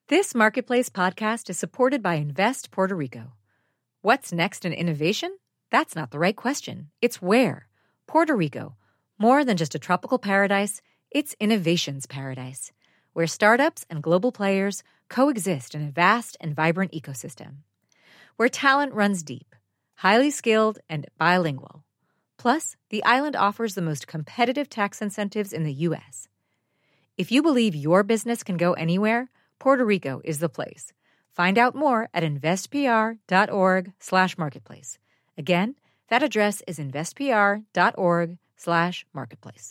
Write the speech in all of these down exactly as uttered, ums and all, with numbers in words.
This Marketplace podcast is supported by Invest Puerto Rico. What's next in innovation? That's not the right question. It's where. Puerto Rico. More than just a tropical paradise, it's innovation's paradise, where startups and global players coexist in a vast and vibrant ecosystem. Where talent runs deep, highly skilled, and bilingual. Plus, the island offers the most competitive tax incentives in the U S. If you believe your business can go anywhere, Puerto Rico is the place. Find out more at investpr.org slash marketplace. Again, that address is investpr.org slash marketplace.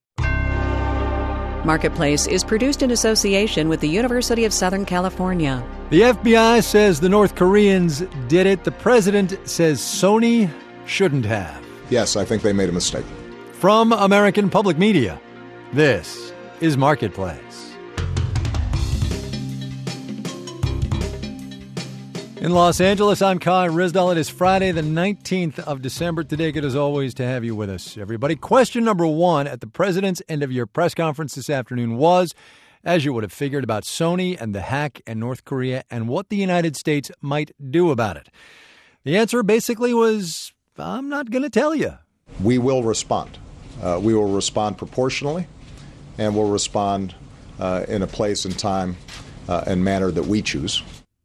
Marketplace is produced in association with the University of Southern California. The F B I says the North Koreans did it. The president says Sony shouldn't have. Yes, I think they made a mistake. From American Public Media, this is Marketplace. In Los Angeles, I'm Kai Rizdal. It is Friday, the nineteenth of December. Today, good as always to have you with us, everybody. Question number one at the president's end-of-year press conference this afternoon was, as you would have figured, about Sony and the hack in North Korea and what the United States might do about it. The answer basically was, I'm not going to tell you. We will respond. Uh, we will respond proportionally, and we'll respond uh, in a place and time uh, and manner that we choose.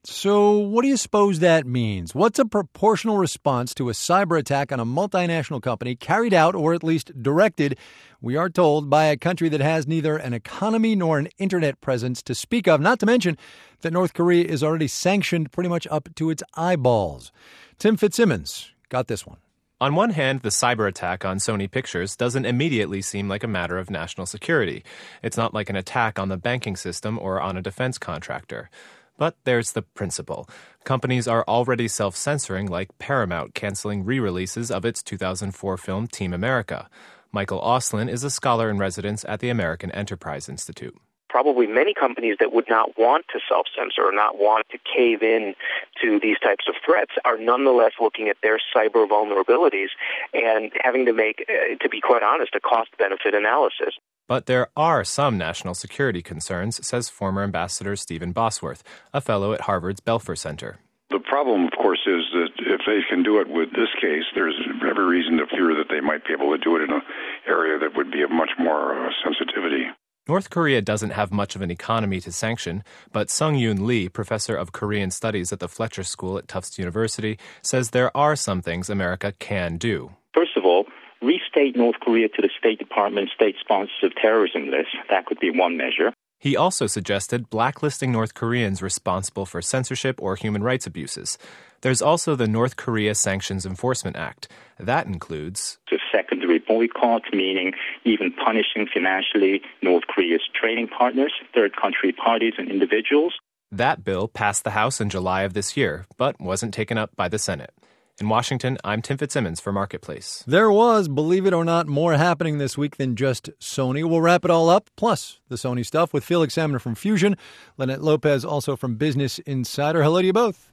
So what do you suppose that means? What's a proportional response to a cyber attack on a multinational company carried out, or at least directed, we are told, by a country that has neither an economy nor an internet presence to speak of, not to mention that North Korea is already sanctioned pretty much up to its eyeballs? Tim Fitzsimmons got this one. On one hand, the cyber attack on Sony Pictures doesn't immediately seem like a matter of national security. It's not like an attack on the banking system or on a defense contractor. But there's the principle. Companies are already self-censoring, like Paramount canceling re-releases of its two thousand four film Team America. Michael Auslin is a scholar in residence at the American Enterprise Institute. Probably many companies that would not want to self-censor or not want to cave in to these types of threats are nonetheless looking at their cyber vulnerabilities and having to make, uh, to be quite honest, a cost-benefit analysis. But there are some national security concerns, says former Ambassador Stephen Bosworth, a fellow at Harvard's Belfer Center. The problem, of course, is that if they can do it with this case, there's every reason to fear that they might be able to do it in an area that would be of much more uh, sensitivity. North Korea doesn't have much of an economy to sanction, but Sung-Yoon Lee, professor of Korean studies at the Fletcher School at Tufts University, says there are some things America can do. First of all, restate North Korea to the State Department State Sponsors of Terrorism list. That could be one measure. He also suggested blacklisting North Koreans responsible for censorship or human rights abuses. There's also the North Korea Sanctions Enforcement Act. That includes the secondary boycott, meaning even punishing financially North Korea's trading partners, third country parties, and individuals. That bill passed the House in July of this year, but wasn't taken up by the Senate. In Washington, I'm Tim Fitzsimmons for Marketplace. There was, believe it or not, more happening this week than just Sony. We'll wrap it all up, plus the Sony stuff, with Felix Samner from Fusion, Lynette Lopez also from Business Insider. Hello to you both.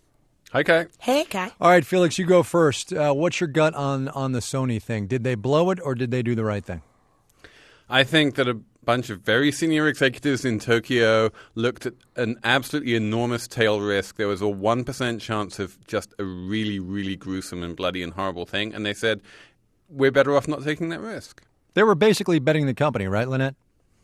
Hi, Kai. Hey, Kai. All right, Felix, you go first. Uh, what's your gut on, on the Sony thing? Did they blow it or did they do the right thing? I think that a bunch of very senior executives in Tokyo looked at an absolutely enormous tail risk. There was a one percent chance of just a really, really gruesome and bloody and horrible thing. And they said, we're better off not taking that risk. They were basically betting the company, right, Lynette?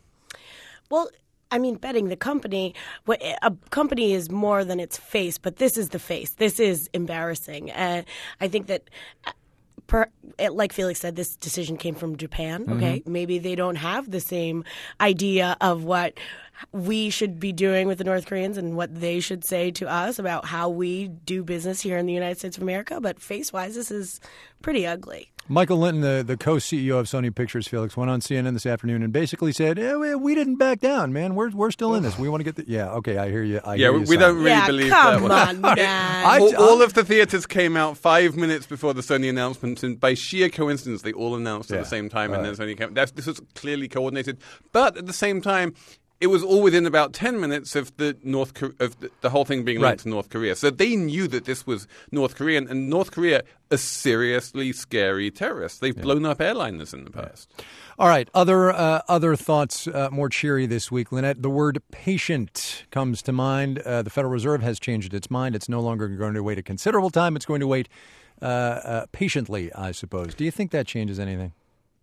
Well, I mean, betting the company, a company is more than its face, but this is the face. This is embarrassing. And I think that, per, like Felix said, this decision came from Japan. Okay, mm-hmm. Maybe they don't have the same idea of what we should be doing with the North Koreans and what they should say to us about how we do business here in the United States of America. But face-wise, this is pretty ugly. Michael Linton, the, the co-C E O of Sony Pictures, Felix, went on C N N this afternoon and basically said, eh, we, we didn't back down, man. We're we're still in this. We want to get the... Yeah, okay, I hear you. I yeah, hear we, you we don't really yeah, believe come that on, one. man. I, all, all of the theaters came out five minutes before the Sony announcement, and by sheer coincidence, they all announced yeah. at the same time, right. and then Sony came. That's, this was clearly coordinated. But at the same time, it was all within about ten minutes of the North of the, the whole thing being linked Right. to North Korea. So they knew that this was North Korean, and North Korea are seriously scary terrorists. They've yeah. blown up airliners in the past. Yeah. All right, other uh, other thoughts, uh, more cheery this week, Lynette. The word patient comes to mind. Uh, the Federal Reserve has changed its mind. It's no longer going to wait a considerable time. It's going to wait uh, uh, patiently, I suppose. Do you think that changes anything?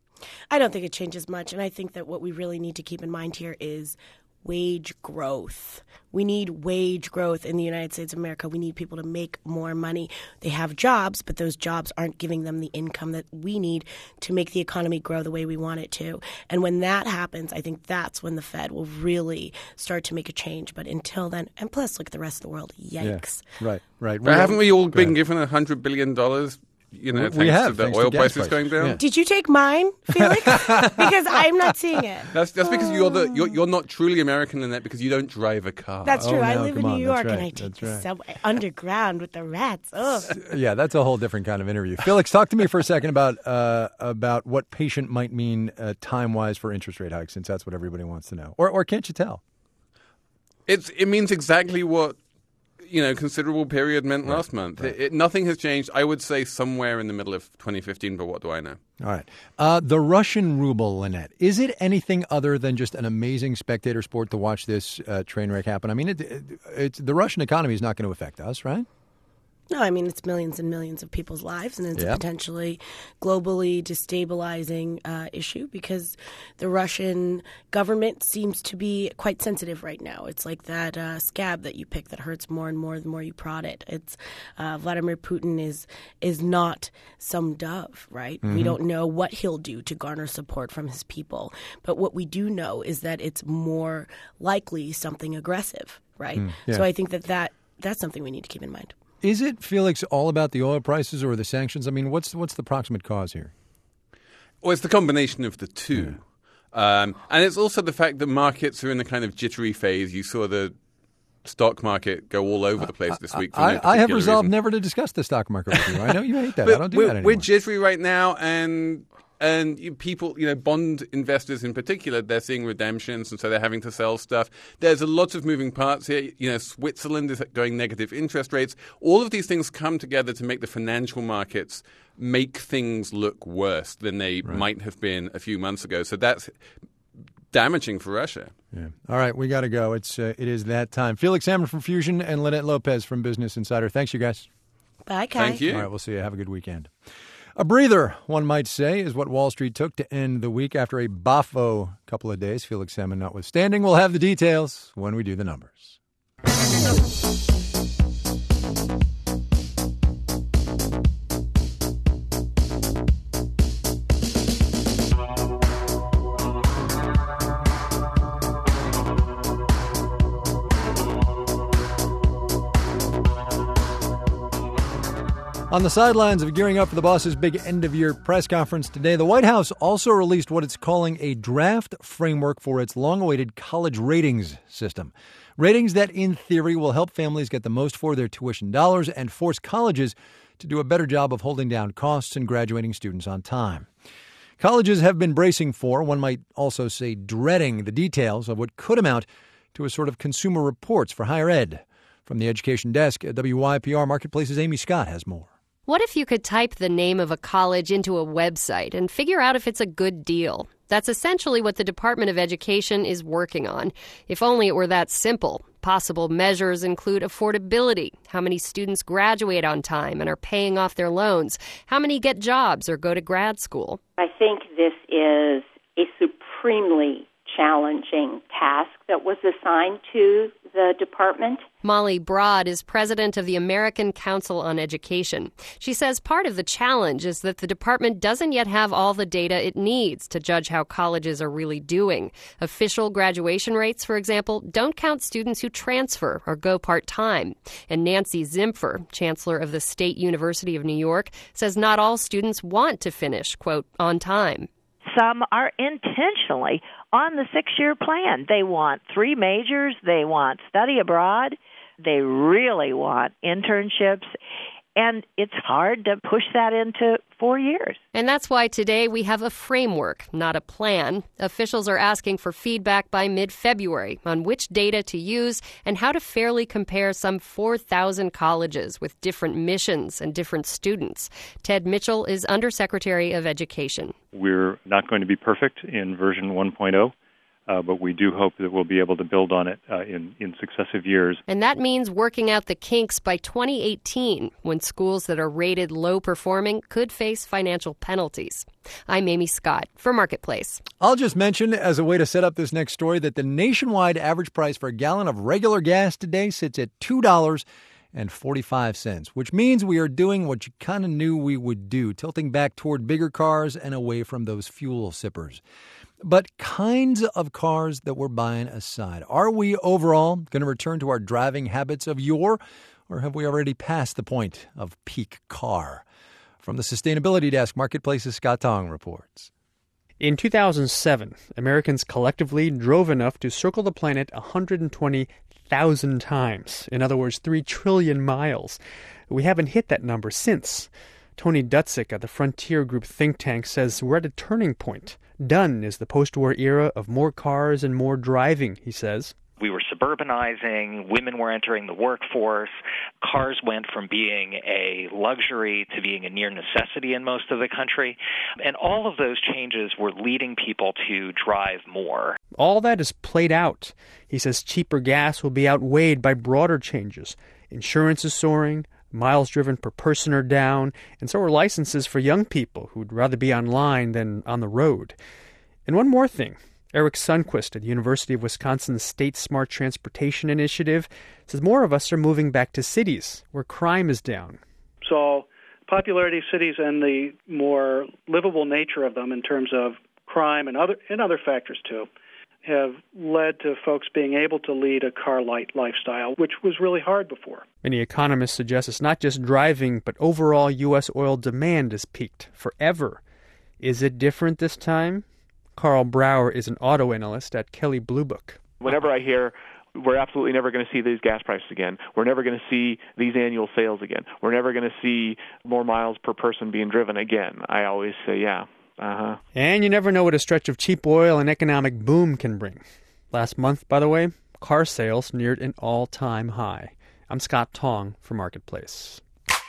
I don't think it changes much, and I think that what we really need to keep in mind here is wage growth. We need wage growth in the United States of America. We need people to make more money. They have jobs, but those jobs aren't giving them the income that we need to make the economy grow the way we want it to. And when that happens, I think that's when the Fed will really start to make a change. But until then, and plus, look at the rest of the world. Yikes. Yeah. Right, right. But haven't we all been given one hundred billion dollars? You know, we thanks have, to the thanks oil to prices price. going down. Yeah. Did you take mine, Felix? Because I'm not seeing it. That's that's because you're the you're, you're not truly American in that because you don't drive a car. That's true. Oh, I no, live in come New on, York that's and I right, take that's the right. subway underground with the rats. Ugh. Yeah, that's a whole different kind of interview. Felix, talk to me for a second about uh, about what patient might mean uh, time-wise for interest rate hikes, since that's what everybody wants to know. Or or can't you tell? It's it means exactly what you know considerable period meant right, last month. Right. It, it, nothing has changed. I would say somewhere in the middle of twenty fifteen, but what do I know? All right. Uh, the Russian ruble, Lynette, is it anything other than just an amazing spectator sport to watch this uh, train wreck happen? I mean, it, it, it's, the Russian economy is not going to affect us, right? No, I mean, it's millions and millions of people's lives, and it's Yeah. a potentially globally destabilizing uh, issue because the Russian government seems to be quite sensitive right now. It's like that uh, scab that you pick that hurts more and more the more you prod it. It's uh, Vladimir Putin is is not some dove, right? Mm-hmm. We don't know what he'll do to garner support from his people. But what we do know is that it's more likely something aggressive, right? Mm, yeah. So I think that, that that's something we need to keep in mind. Is it, Felix, all about the oil prices or the sanctions? I mean, what's what's the proximate cause here? Well, it's the combination of the two. Yeah. Um, and it's also the fact that markets are in a kind of jittery phase. You saw the stock market go all over the place this week. For I, no I have particular resolved reason. never to discuss the stock market with you. I know you hate that. But I don't do we're, that anymore. We're jittery right now, and and you, people, you know, bond investors in particular, they're seeing redemptions, and so they're having to sell stuff. There's a lot of moving parts here. You know, Switzerland is going negative interest rates. All of these things come together to make the financial markets make things look worse than they Right. might have been a few months ago. So that's damaging for Russia. Yeah. All right, we got to go. It's uh, it is that time. Felix Salmon from Fusion and Lynette Lopez from Business Insider. Thanks, you guys. Bye, Kai. Thank you. All right, we'll see you. Have a good weekend. A breather, one might say, is what Wall Street took to end the week after a boffo couple of days. Felix Salmon notwithstanding. We'll have the details when we do the numbers. On the sidelines of gearing up for the boss's big end-of-year press conference today, the White House also released what it's calling a draft framework for its long-awaited college ratings system. Ratings that, in theory, will help families get the most for their tuition dollars and force colleges to do a better job of holding down costs and graduating students on time. Colleges have been bracing for, one might also say dreading, the details of what could amount to a sort of Consumer Reports for higher ed. From the Education Desk at W Y P R Marketplace's Amy Scott has more. What if you could type the name of a college into a website and figure out if it's a good deal? That's essentially what the Department of Education is working on. If only it were that simple. Possible measures include affordability, how many students graduate on time and are paying off their loans, how many get jobs or go to grad school. I think this is a supremely challenging task that was assigned to the department. Molly Broad is president of the American Council on Education. She says part of the challenge is that the department doesn't yet have all the data it needs to judge how colleges are really doing. Official graduation rates, for example, don't count students who transfer or go part-time. And Nancy Zimpher, chancellor of the State University of New York, says not all students want to finish, quote, on time. Some are intentionally on the six-year plan. They want three majors. They want study abroad. They really want internships. And it's hard to push that into four years. And that's why today we have a framework, not a plan. Officials are asking for feedback by mid-February on which data to use and how to fairly compare some four thousand colleges with different missions and different students. Ted Mitchell is Undersecretary of Education. We're not going to be perfect in version one point oh. Uh, but we do hope that we'll be able to build on it uh, in, in successive years. And that means working out the kinks by twenty eighteen, when schools that are rated low performing could face financial penalties. I'm Amy Scott for Marketplace. I'll just mention, as a way to set up this next story, that the nationwide average price for a gallon of regular gas today sits at two dollars and forty-five cents, which means we are doing what you kind of knew we would do, tilting back toward bigger cars and away from those fuel sippers. But kinds of cars that we're buying aside, are we overall going to return to our driving habits of yore, or have we already passed the point of peak car? From the Sustainability Desk, Marketplace's Scott Tong reports. In two thousand seven, Americans collectively drove enough to circle the planet one hundred twenty thousand times. In other words, three trillion miles. We haven't hit that number since. Tony Dutzik at the Frontier Group think tank says we're at a turning point. Done is the post-war era of more cars and more driving, he says. We were suburbanizing, women were entering the workforce, cars went from being a luxury to being a near necessity in most of the country, and all of those changes were leading people to drive more. All that is played out. He says cheaper gas will be outweighed by broader changes. Insurance is soaring, miles driven per person are down, and so are licenses for young people who'd rather be online than on the road. And one more thing. Eric Sundquist at the University of Wisconsin's State Smart Transportation Initiative says more of us are moving back to cities where crime is down. So popularity of cities and the more livable nature of them in terms of crime and other and other factors too have led to folks being able to lead a car-light lifestyle, which was really hard before. Many economists suggest it's not just driving, but overall U S oil demand has peaked forever. Is it different this time? Carl Brower is an auto analyst at Kelley Blue Book. Whenever I hear we're absolutely never going to see these gas prices again, we're never going to see these annual sales again, we're never going to see more miles per person being driven again, I always say, yeah, uh-huh. And you never know what a stretch of cheap oil and economic boom can bring. Last month, by the way, car sales neared an all-time high. I'm Scott Tong for Marketplace.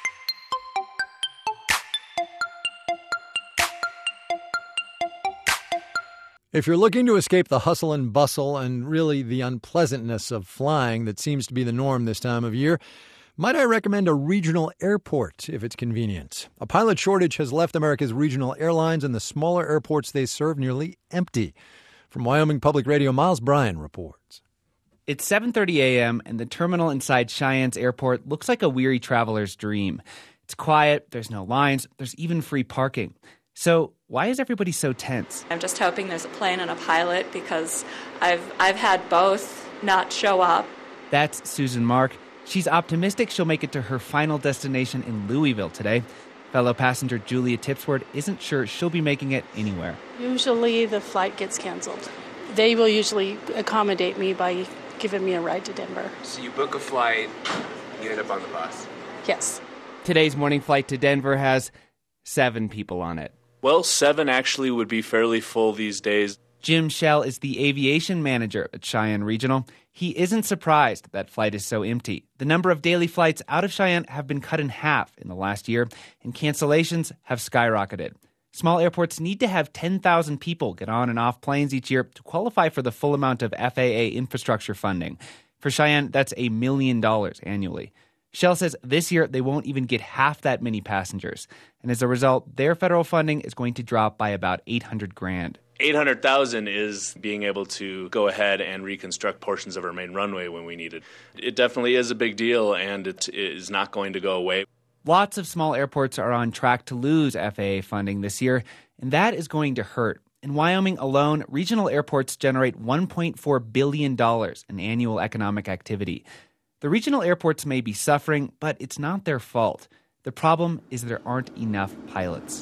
If you're looking to escape the hustle and bustle and really the unpleasantness of flying that seems to be the norm this time of year, might I recommend a regional airport if it's convenient? A pilot shortage has left America's regional airlines and the smaller airports they serve nearly empty. From Wyoming Public Radio, Miles Bryan reports. It's seven thirty a.m. and the terminal inside Cheyenne's airport looks like a weary traveler's dream. It's quiet, there's no lines, there's even free parking. So why is everybody so tense? I'm just hoping there's a plane and a pilot because I've I've had both not show up. That's Susan Mark. She's optimistic she'll make it to her final destination in Louisville today. Fellow passenger Julia Tipsworth isn't sure she'll be making it anywhere. Usually the flight gets canceled. They will usually accommodate me by giving me a ride to Denver. So you book a flight, you end up on the bus? Yes. Today's morning flight to Denver has seven people on it. Well, seven actually would be fairly full these days. Jim Shell is the aviation manager at Cheyenne Regional. He isn't surprised that flight is so empty. The number of daily flights out of Cheyenne have been cut in half in the last year, and cancellations have skyrocketed. Small airports need to have ten thousand people get on and off planes each year to qualify for the full amount of F A A infrastructure funding. For Cheyenne, that's a million dollars annually. Shell says this year they won't even get half that many passengers. And as a result, their federal funding is going to drop by about eight hundred grand. eight hundred thousand is being able to go ahead and reconstruct portions of our main runway when we need it. It definitely is a big deal, and it is not going to go away. Lots of small airports are on track to lose F A A funding this year, and that is going to hurt. In Wyoming alone, regional airports generate one point four billion dollars in annual economic activity. The regional airports may be suffering, but it's not their fault. The problem is there aren't enough pilots.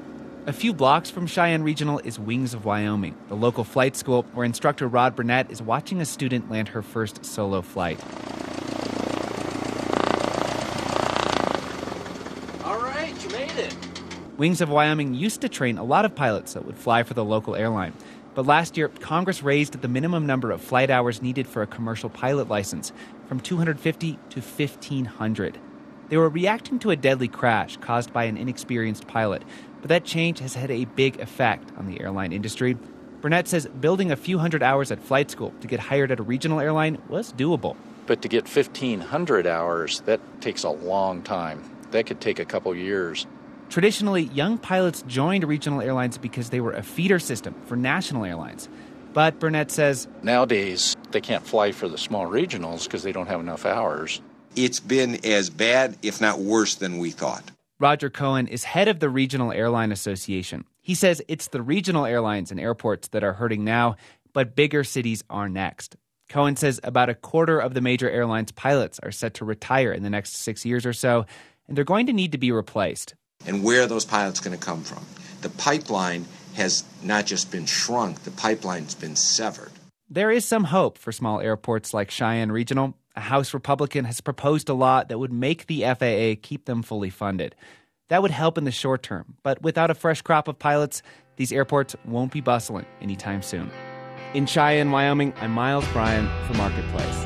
A few blocks from Cheyenne Regional is Wings of Wyoming, the local flight school where instructor Rod Burnett is watching a student land her first solo flight. did it. Wings of Wyoming used to train a lot of pilots that would fly for the local airline. But last year, Congress raised the minimum number of flight hours needed for a commercial pilot license from two hundred fifty to fifteen hundred. They were reacting to a deadly crash caused by an inexperienced pilot, but that change has had a big effect on the airline industry. Burnett says building a few hundred hours at flight school to get hired at a regional airline was doable. But to get fifteen hundred hours, that takes a long time. That could take a couple years. Traditionally, young pilots joined regional airlines because they were a feeder system for national airlines. But Burnett says nowadays they can't fly for the small regionals because they don't have enough hours. It's been as bad, if not worse, than we thought. Roger Cohen is head of the Regional Airline Association. He says it's the regional airlines and airports that are hurting now, but bigger cities are next. Cohen says about a quarter of the major airlines' pilots are set to retire in the next six years or so, and they're going to need to be replaced. And where are those pilots going to come from? The pipeline has not just been shrunk, the pipeline's been severed. There is some hope for small airports like Cheyenne Regional. A House Republican has proposed a law that would make the F A A keep them fully funded. That would help in the short term, but without a fresh crop of pilots, these airports won't be bustling anytime soon. In Cheyenne, Wyoming, I'm Miles Bryan for Marketplace.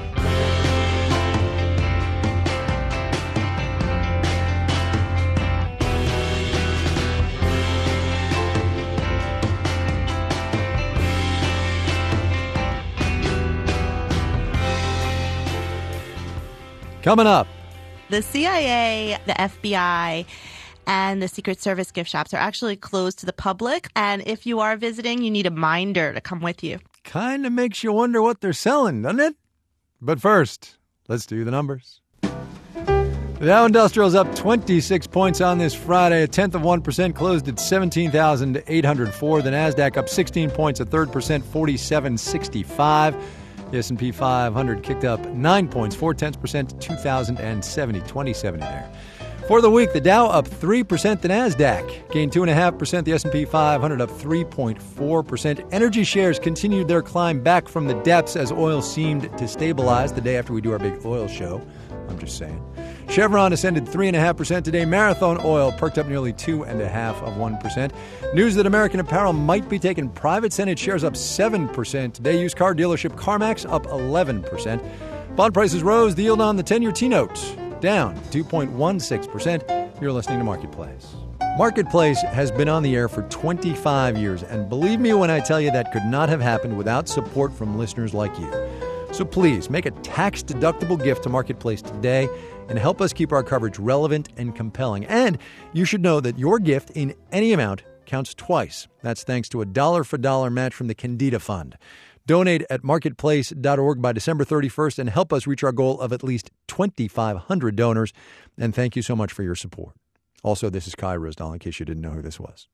Coming up. The C I A, the F B I, and the Secret Service gift shops are actually closed to the public. And if you are visiting, you need a minder to come with you. Kind of makes you wonder what they're selling, doesn't it? But first, let's do the numbers. The Dow Industrial's up twenty-six points on this Friday. A tenth of one percent, closed at seventeen thousand eight hundred four. The NASDAQ up sixteen points, a third percent, forty-seven sixty-five. The S and P five hundred kicked up nine points, four-tenths percent, two thousand seventy, twenty seventy there. For the week, the Dow up three percent, the NASDAQ gained two point five percent, the S and P five hundred up three point four percent. Energy shares continued their climb back from the depths as oil seemed to stabilize the day after we do our big oil show. I'm just saying. Chevron ascended three point five percent today. Marathon Oil perked up nearly two point five of one percent. News that American Apparel might be taking private. Senate shares up seven percent today. Used car dealership CarMax up eleven percent. Bond prices rose. The yield on the ten-year T-note down two point one six percent. You're listening to Marketplace. Marketplace has been on the air for twenty-five years, and believe me when I tell you that could not have happened without support from listeners like you. So please make a tax-deductible gift to Marketplace today and help us keep our coverage relevant and compelling. And you should know that your gift in any amount counts twice. That's thanks to a dollar-for-dollar match from the Candida Fund. Donate at marketplace dot org by December thirty-first and help us reach our goal of at least twenty-five hundred donors. And thank you so much for your support. Also, this is Kai Ryssdal, in case you didn't know who this was.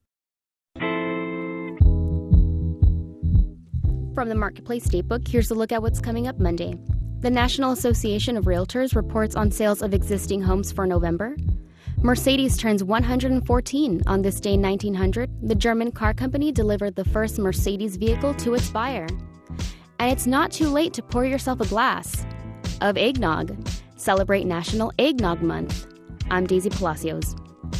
From the Marketplace Datebook, here's a look at what's coming up Monday. The National Association of Realtors reports on sales of existing homes for November. Mercedes turns one hundred fourteen. On this day in nineteen hundred, the German car company delivered the first Mercedes vehicle to its buyer. And it's not too late to pour yourself a glass of eggnog. Celebrate National Eggnog Month. I'm Daisy Palacios.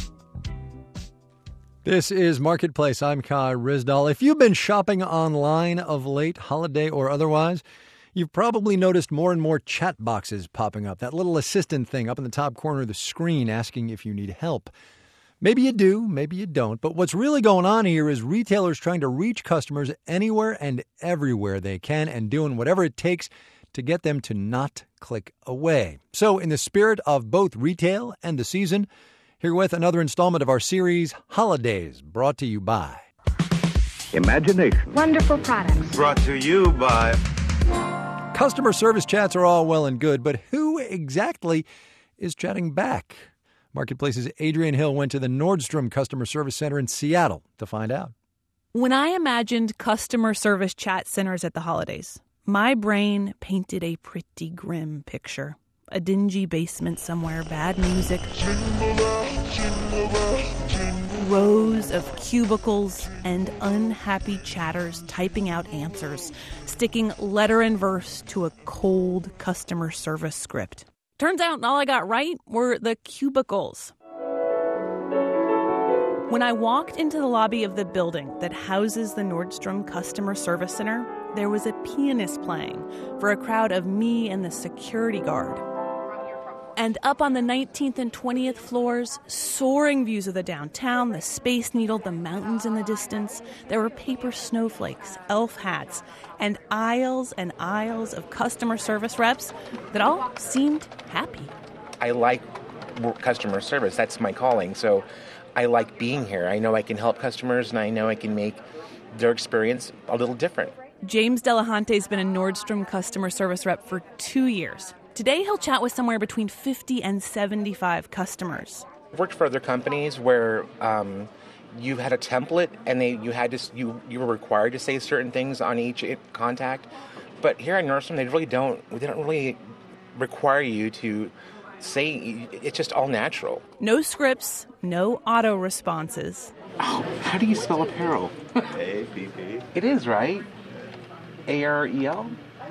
This is Marketplace. I'm Kai Ryssdal. If you've been shopping online of late, holiday or otherwise, you've probably noticed more and more chat boxes popping up. That little assistant thing up in the top corner of the screen asking if you need help. Maybe you do, maybe you don't. But what's really going on here is retailers trying to reach customers anywhere and everywhere they can and doing whatever it takes to get them to not click away. So in the spirit of both retail and the season, here with another installment of our series, Holidays, brought to you by Imagination. Wonderful products. Brought to you by Customer service chats are all well and good, but who exactly is chatting back? Marketplace's Adrienne Hill went to the Nordstrom Customer Service Center in Seattle to find out. When I imagined customer service chat centers at the holidays, my brain painted a pretty grim picture. A dingy basement somewhere, bad music, rows of cubicles, and unhappy chatters typing out answers, sticking letter and verse to a cold customer service script. Turns out all I got right were the cubicles. When I walked into the lobby of the building that houses the Nordstrom Customer Service Center, there was a pianist playing for a crowd of me and the security guard. And up on the nineteenth and twentieth floors, soaring views of the downtown, the Space Needle, the mountains in the distance. There were paper snowflakes, elf hats, and aisles and aisles of customer service reps that all seemed happy. I like customer service. That's my calling. So I like being here. I know I can help customers, and I know I can make their experience a little different. James Delahante's been a Nordstrom customer service rep for two years. Today, he'll chat with somewhere between fifty and seventy-five customers. I've worked for other companies where um, you had a template and they you had to you you were required to say certain things on each contact. But here at Nordstrom, they really don't. They don't really require you to say. It's just all natural. No scripts, no auto responses. Oh, how do you spell apparel? A P P. It is, right? A R E L?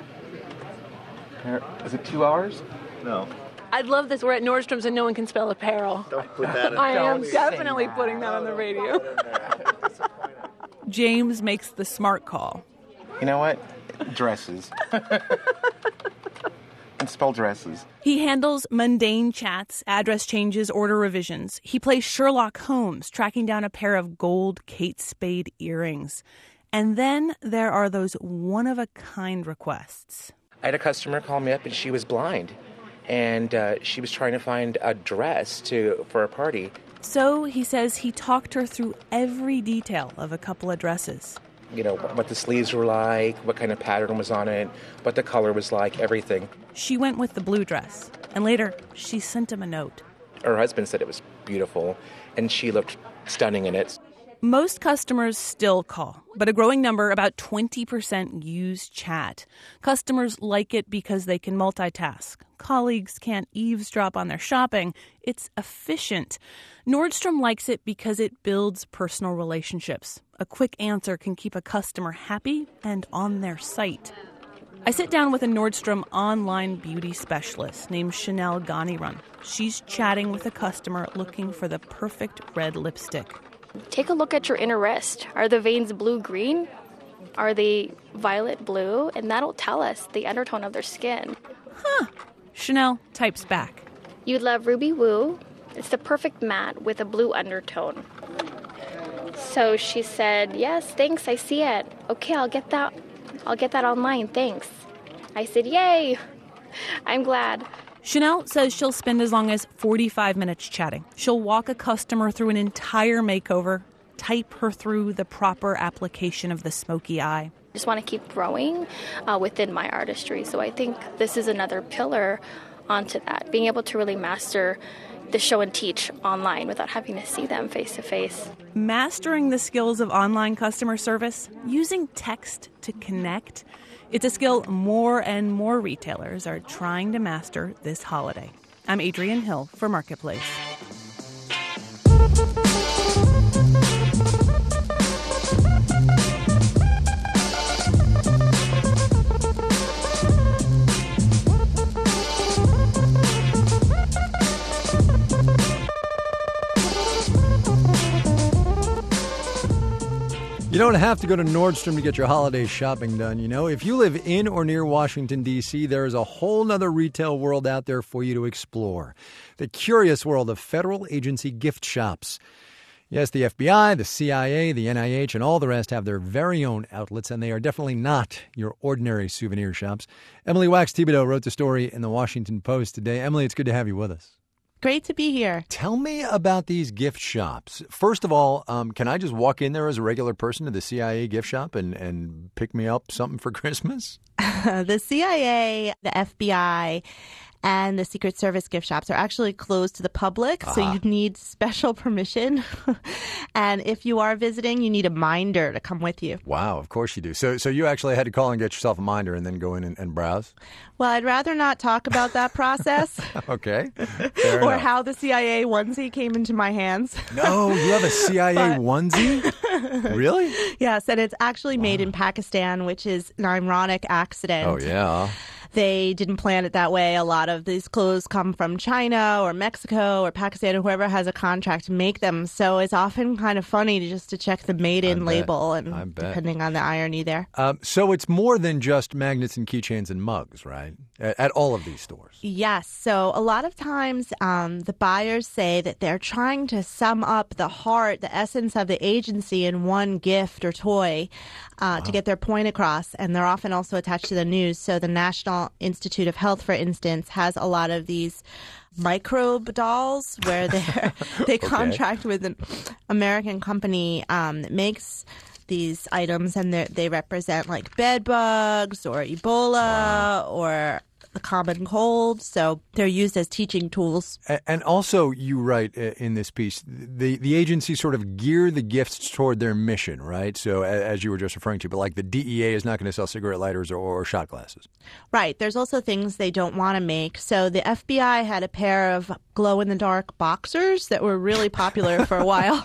Is it two hours? No. I'd love this. We're at Nordstrom's and no one can spell apparel. Don't put that in I there. am Don't definitely that. putting that on the radio. James makes the smart call. You know what? Dresses. And spell dresses. He handles mundane chats, address changes, order revisions. He plays Sherlock Holmes, tracking down a pair of gold Kate Spade earrings. And then there are those one-of-a-kind requests. I had a customer call me up, and she was blind, and uh, she was trying to find a dress to for a party. So he says he talked her through every detail of a couple of dresses. You know, what the sleeves were like, what kind of pattern was on it, what the color was like, everything. She went with the blue dress, and later she sent him a note. Her husband said it was beautiful, and she looked stunning in it. Most customers still call, but a growing number, about twenty percent, use chat. Customers like it because they can multitask. Colleagues can't eavesdrop on their shopping. It's efficient. Nordstrom likes it because it builds personal relationships. A quick answer can keep a customer happy and on their site. I sit down with a Nordstrom online beauty specialist named Chanel Ganiran. She's chatting with a customer looking for the perfect red lipstick. Take a look at your inner wrist. Are the veins blue-green? Are they violet-blue? And that'll tell us the undertone of their skin. Huh. Chanel types back. You'd love Ruby Woo. It's the perfect matte with a blue undertone. So she said, yes, thanks, I see it. Okay, I'll get that. I'll get that online, thanks. I said, yay. I'm glad. Chanel says she'll spend as long as forty-five minutes chatting. She'll walk a customer through an entire makeover, type her through the proper application of the smoky eye. I just want to keep growing uh, within my artistry. So I think this is another pillar onto that, being able to really master the show and teach online without having to see them face to face. Mastering the skills of online customer service, using text to connect, it's a skill more and more retailers are trying to master this holiday. I'm Adrienne Hill for Marketplace. You don't have to go to Nordstrom to get your holiday shopping done, you know. If you live in or near Washington, D C, there is a whole nother retail world out there for you to explore. The curious world of federal agency gift shops. Yes, the F B I, the C I A, the N I H, and all the rest have their very own outlets, and they are definitely not your ordinary souvenir shops. Emily Wax-Thibodeau wrote the story in the Washington Post today. Emily, it's good to have you with us. Great to be here. Tell me about these gift shops. First of all, um, can I just walk in there as a regular person to the C I A gift shop and, and pick me up something for Christmas? The C I A, the F B I, and the Secret Service gift shops are actually closed to the public, uh-huh. so you need special permission. And if you are visiting, you need a minder to come with you. Wow, of course you do. So so you actually had to call and get yourself a minder and then go in and, and browse? Well, I'd rather not talk about that process. Okay, fair Or enough. how the C I A onesie came into my hands. No, you have a C I A But- onesie? Really? Yes, and it's actually made in Pakistan, which is an ironic accident. Oh, yeah. they didn't plan it that way. A lot of these clothes come from China or Mexico or Pakistan or whoever has a contract to make them. So it's often kind of funny to just to check the made in label, and depending on the irony there. Um, so it's more than just magnets and keychains and mugs, right? At, at all of these stores. Yes. So a lot of times um, the buyers say that they're trying to sum up the heart, the essence of the agency in one gift or toy uh, wow. to get their point across. And they're often also attached to the news. So the National Institute of Health, for instance, has a lot of these microbe dolls where they they okay. contract with an American company um, that makes these items, and they represent like bed bugs or Ebola wow. or the common cold. So they're used as teaching tools. And also, you write in this piece, the, the agency sort of gear the gifts toward their mission, right? So as you were just referring to, but like the D E A is not going to sell cigarette lighters or, or shot glasses. Right. There's also things they don't want to make. So the F B I had a pair of glow-in-the-dark boxers that were really popular for a while.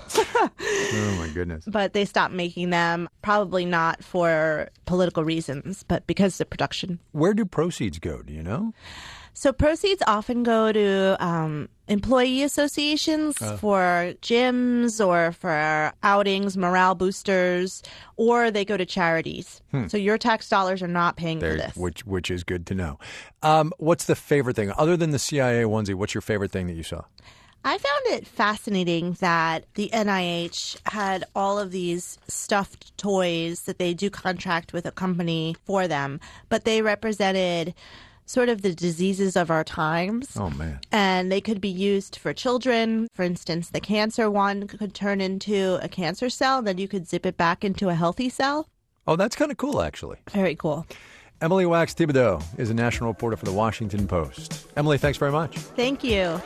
Oh, my goodness. But they stopped making them, probably not for political reasons, but because of production. Where do proceeds go? Do you know? So proceeds often go to um, employee associations uh. for gyms or for outings, morale boosters, or they go to charities. Hmm. So your tax dollars are not paying there, for this. Which which is good to know. Um, what's the favorite thing? Other than the C I A onesie, what's your favorite thing that you saw? I found it fascinating that the N I H had all of these stuffed toys that they do contract with a company for them, but they represented sort of the diseases of our times. Oh, man. And they could be used for children. For instance, the cancer one could turn into a cancer cell, then you could zip it back into a healthy cell. Oh, that's kind of cool, actually. Very cool. Emily Wax Thibodeau is a national reporter for the Washington Post. Emily, thanks very much. Thank you.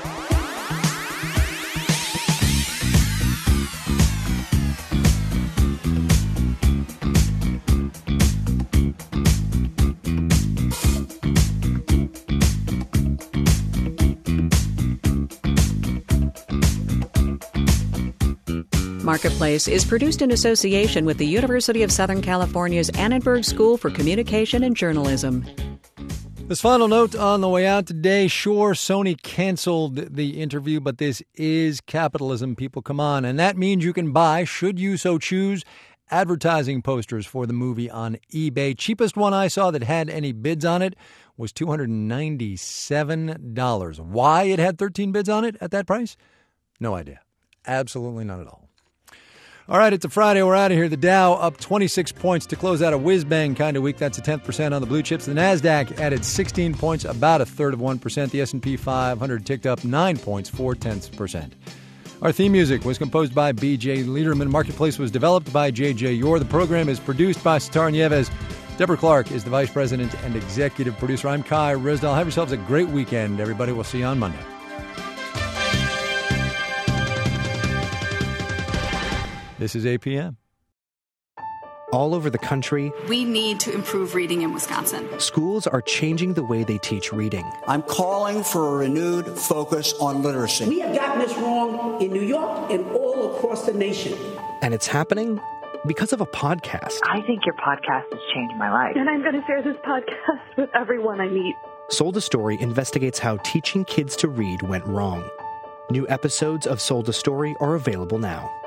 Marketplace is produced in association with the University of Southern California's Annenberg School for Communication and Journalism. This final note on the way out today. Sure, Sony canceled the interview, but this is capitalism. People, come on. And that means you can buy, should you so choose, advertising posters for the movie on eBay. Cheapest one I saw that had any bids on it was two hundred ninety-seven dollars. Why it had thirteen bids on it at that price? No idea. Absolutely none at all. All right, it's a Friday. We're out of here. The Dow up twenty-six points to close out a whiz-bang kind of week. That's a tenth percent on the blue chips. The NASDAQ added sixteen points, about a third of one percent. The S and P five hundred ticked up nine points, four-tenths percent. Our theme music was composed by B J Liederman. Marketplace was developed by J J Yor. The program is produced by Sitar Nieves. Deborah Clark is the vice president and executive producer. I'm Kai Ryssdal. Have yourselves a great weekend, everybody. We'll see you on Monday. This is A P M. All over the country, we need to improve reading in Wisconsin. Schools are changing the way they teach reading. I'm calling for a renewed focus on literacy. We have gotten this wrong in New York and all across the nation. And it's happening because of a podcast. I think your podcast has changed my life. And I'm going to share this podcast with everyone I meet. Sold a Story investigates how teaching kids to read went wrong. New episodes of Sold a Story are available now.